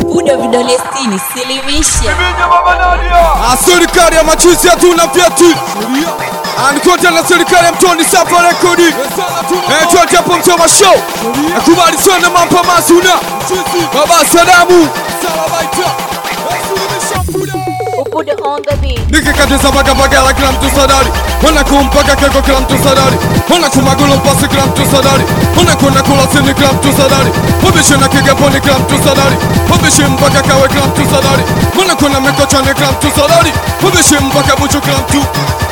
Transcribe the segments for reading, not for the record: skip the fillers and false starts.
Buda vidole 60 silimisha. Serikali ya machizi hatuna vyeti. Anikote na serikali ya Mtoni Safa rekodi. Tuate hapo Mtoma show. Nakubali sana mampa mazuna. Baba Sadamu. Buda on the beat. Nikikatiza bagala kila mtu sadari. Wana kumpaka keko kila mtu sadari. Wana kumagulu mpasi kila mtu sadari. Wana kuna kula sini kila mtu sadari. Wabishi na kigaponi kila mtu sadari. Wabishi mpaka kawe kila mtu sadari. Wana kuna mekochane kila mtu sadari. Wabishi mpaka buchu kila mtu.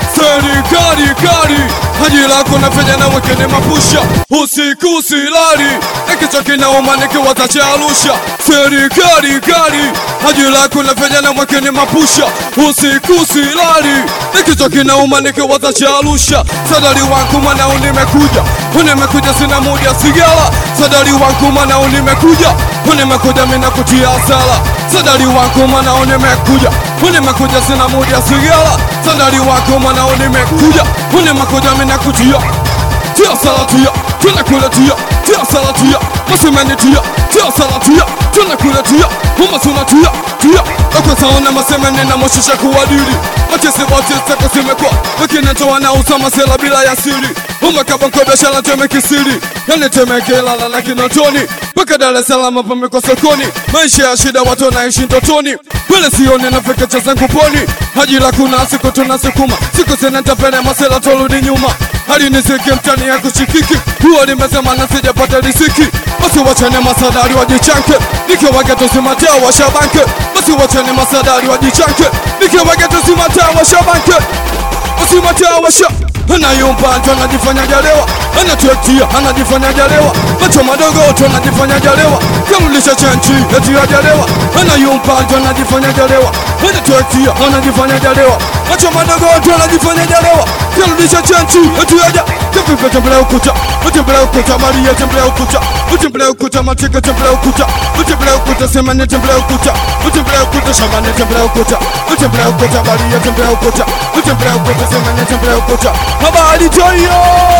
Serikali kari haji lako na fenya na wekene mapusha. Usiku silari Ekicho kinauma nikiwaza cha Arusha. Serikali kari haji lako na fenya na wekene mapusha. Usiku silari Ekicho kinauma nikiwaza cha Arusha. Sadari wangu mana unimekuja. Unimekuja sina mudi ya sigara. Sadari wangu mana unimekuja. Unimekuja mina kutia asala. Sadari wangu mana unimekuja. Unimekuja sina mudi ya sigara. Sadari wangu mana unimekuja. Unimekuja mina kutia. Tia salatia, tunakuletia. Tia salatia, masemenitia. Tia salatia, tunakuletia. Umasunatia, tia. Okwesaona masemeni na moshisha kuwadiri. Matisi batista kusimekwa. Wakinetoa na usama sela bila ya siri. Umakabanko biashara temekisiri. Yani temekela na kinotoni. Paka Dar es Salaam pameko sokoni. Maisha ya shida watu wanaishi ndotoni. Wele sione na fekecha zangu poni. Hajila kuna siku tunasukuma. Siku seneta pene masela toludi nyuma. Hali nisiki mtani ya kushikiki. Huo nimesema na sijapata risiki. Basi wachane masadari wajichanke. Nike wageto simatea washabanke. Basi wachane masadari wajichanke. Nike wageto simatea washabanke. Basi matea washabanke. Anayumpa atu anajifanya jalewa. Anatuektia anajifanya jalewa. Macho madogo atu anajifanya jalewa. Kamulisha chanchi eti ya jalewa. Anayumpa atu anajifanya jalewa. Anatuektia anajifanya jalewa. Macho madogo atu anajifanya jalewa. Kamulisha chanchi eti ya jalewa. Kapipe tembelea ukuta. Utembelea ukuta Maria tembelea ukuta. Utembelea ukuta Matike tembelea ukuta. Utembelea ukuta Semane tembelea ukuta. Utembelea ukuta Shamane tembelea ukuta. Utembelea ukuta Maria tembelea ukuta. Utembelea ukuta Semane tembelea ukuta. Habari toyo.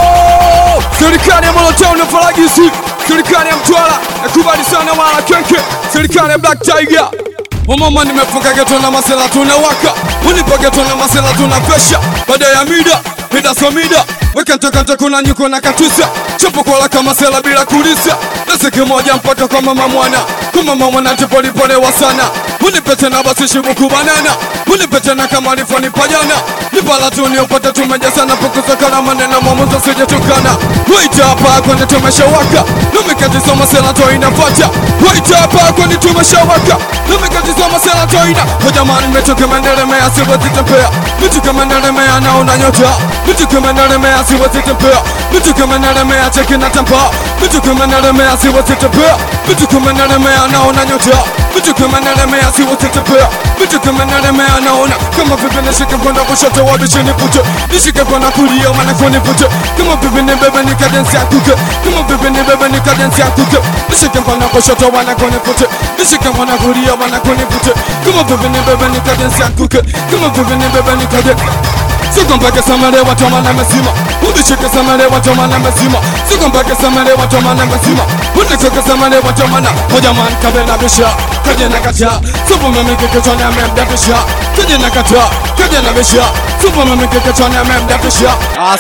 Serikali ya Molotov na Faragisi. Serikali ya Mtwara nakubali sana wala kenke. Serikali ya Black Tiger. Mama nimefunga geto na masela tunawaka. Unipa geto na masela tunafesha. Baada ya mida somida. Weka ntoka kuna nyuko na katusa. Chopo kwa laka masela bila kulisa. Nasiki moja mpaka kwa mama mwana. Kwa mama mwana tepoli pole wa sana. Unipete na basi shibuku banana. Unipete na kama nifani pajana. Nipala tu ni upata tumeja sana. Pokusa kala manena mamuza sije tukana. Waita hapa kwenye tumeshawaka. Numikati soma sela to inafata. Waita hapa kwenye tumeshawaka. Numikati soma sela to ina. Hojamani metoke mendele mea siwezi tepea. Mituke mendele mea naona nyota. Mituke mendele mea siwezi tepea. Mituke mendele mea cheki na tampa. Mituke mendele mea siwezi tepea. Mituke mendele mea naona nyota. Mituke mendele mea siwezi tepea. Mituke mendele mea naona. Kama vipi nishike mkono kushoto wabishi nipute. Nishike mkono kulia maana kunipute. Kama vipi ni bebe ni kadensi ya kuke. Kama vipi ni bebe ni kadensi ya kuke. Nishike mkono kushoto wana kunipute. Nishike mkono kulia maana kunipute. Kama vipi ni bebe ni kadensi ya kuke. Kama vipi ni bebe ni kadensi. Siko mpake samare watu mana mesima. Udishike samare watu mana mesima. Siko mpake samare watu mana mesima. Udishike samare watu mana. Hoja man kabela bisha. Kaje na kata. Supo memeke kechone amemda bisha. Kaje na kata. Kaje na bisha. Supo memeke kechone amemda bisha.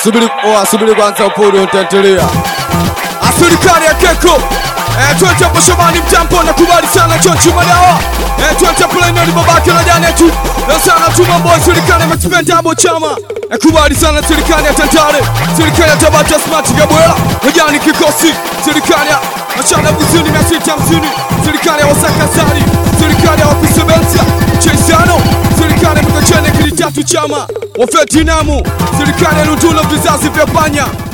Asubiri kwanza upuru utentelea. Serikali ya Keko. Tuente hapo Shabani Mtampo nakubali sana Chonchi Madawa. Tuente hapo Lino ni babake na jana yetu. Sana tuma boy serikali mexpenda abo chama. Nakubali sana serikali ya Tantale. Serikali ya Tabata Smart Gabwela. Hajani kikosi. Serikali ya Machana Kusini 650. Serikali ya Wasaka Sari. Serikali ya Wakusebenza. Chesano. Serikali ya Mkochene Kilitatu chama. Wafetinamu. Serikali ya Lutulo vizazi vya panya.